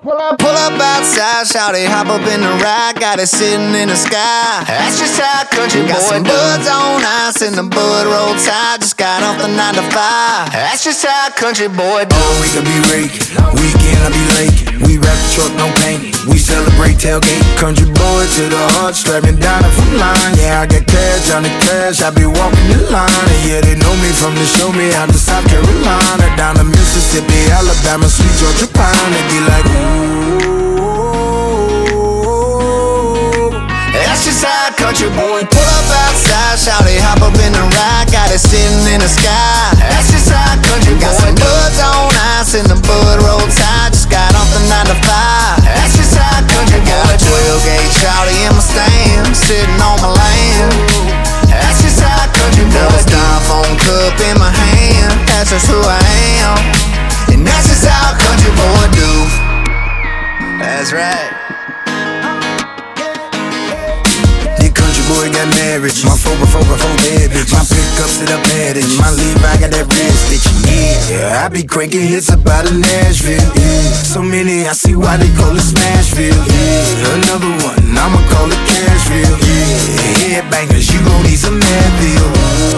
Pull up outside, shawty, hop up in the ride, got it sitting in the sky. That's just how country boy. Got some buds on ice and the bud roll tide. Just got off the 9 to 5. That's just how country boy do. All week I be raking, weekend I be laking. We wrap the truck, no paint. We celebrate tailgate. Country boy to the heart, strapping down the front line. Yeah, I got cash on the cash, I be walking the line. And yeah, they know me from the show me out to South Carolina, down to Mississippi, Alabama, sweet Georgia pine. They be like, ooh. That's just how country boy. Pull up outside, shawty, hop up in the ride, got it sitting in the sky. That's just how country boy. Got some buds on ice and the bud roll tide. Just got off the 9 to 5. That's just how country boy. Got a 12 gauge shawty in my stand, sitting on my land. That's just how country boy. Got a styrofoam cup in my hand. That's just who I am, and that's just how country boy do. That's right. Country boy got married. My 4x4 bad bitch. My pickups to the padding. My Levi got that red stitch. Yeah, I be cranking hits up out of Nashville. Yeah, so many I see why they call it Smashville. Yeah, another one I'ma call it Cashville. Yeah, headbangers, you gon' need some Advil.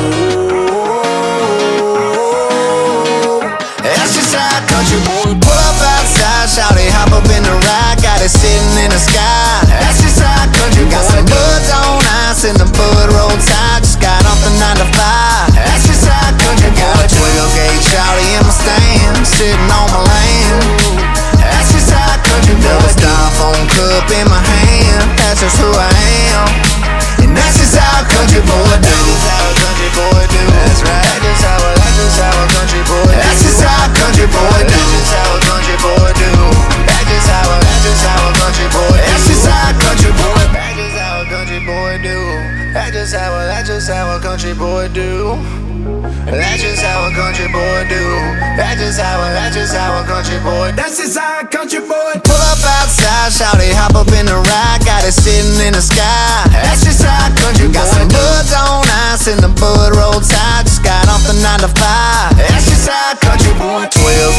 That's just how country boy. Pull up outside, shawty, hop up in the ride, got it sitting in the sky. That's just how country boy. Got some buds on ice and the bud roll tide. Just got off the 9 to 5. That's just how country boy. Got a 12 gauge shawty in my stand, sitting on my land. That's just how country boy. Got a styrofoam cup in my hand. That's just who I am, and that's just how country boy do. That's how a country boy do. That's right. That's just how a country boy do. That's just how a country boy do. That's just how a country boy do. That's just how a country boy do. That's just how a country boy. That's just how a country boy do. That's just how a country boy do. That's just how a country boy do. That's just how a country boy. That's just how a country boy. Pull up outside, shawty, hop up in the ride, got it sitting in the sky. That's just how country boy. Got some buds on ice and the bud roll tide. Just got off the 9 to 5. That's just how country boy. 12